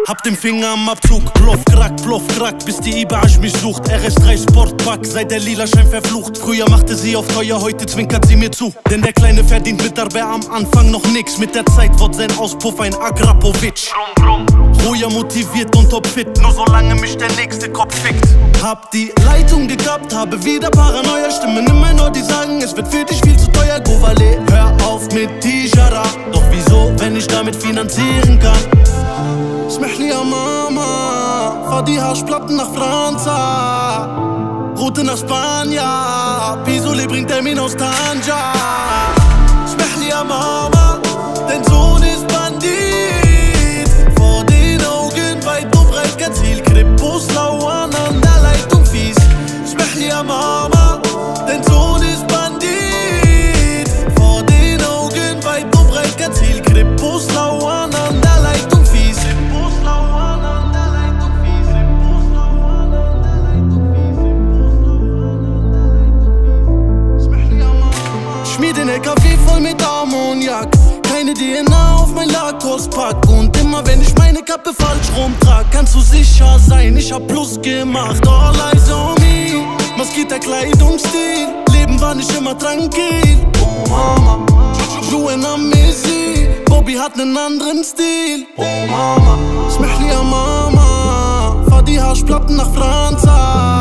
hab den Finger am Abzug. Bluff, Crack, bis die Ibash mich sucht. RS3 Sportback, seit der lila Schein verflucht. Früher machte sie auf teuer, heute zwinkert sie mir zu. Denn der Kleine verdient mit dabei am Anfang noch nix. Mit der Zeit wird sein Auspuff ein Agrapovic. Ruhiger, motiviert und topfit, nur solange mich der nächste Kopf fickt. Hab die Leitung gekappt, habe wieder Paranoia. Stimmen in mein Ohr, die sagen, es wird für dich viel zu teuer. Govale, hör auf mit Tijara. Doch wieso, wenn ich damit finanzieren kann? Smehli ya Mama, fahr die Haarplatten nach Franza. Route nach Spanja, Pisole bringt Termin aus Tanja. Smehli ya Mama, dein Sohn ist Bandit. Vor den Augen weit und breit kein Ziel. Krippos lauern an der Leitung fies. Smehli ya Mama, dein Sohn ist Bandit. Vor den Augen weit und breit kein Ziel. Krippos lauern an der Leitung fies. Schmier den LKW voll mit Ammoniak. Keine DNA auf mein Lacoste-Pack. Und immer wenn ich meine Kappe falsch rumtrag, kannst du sicher sein, ich hab Plus gemacht. All eyes on me, maskierter Kleidungsstil. Leben war nicht immer tranquil. Oh Mama, Ruhen am Messi. Bobby hat nen anderen Stil. Oh Mama, Smehli ya Mama, fahr die Haarplatten nach Franza.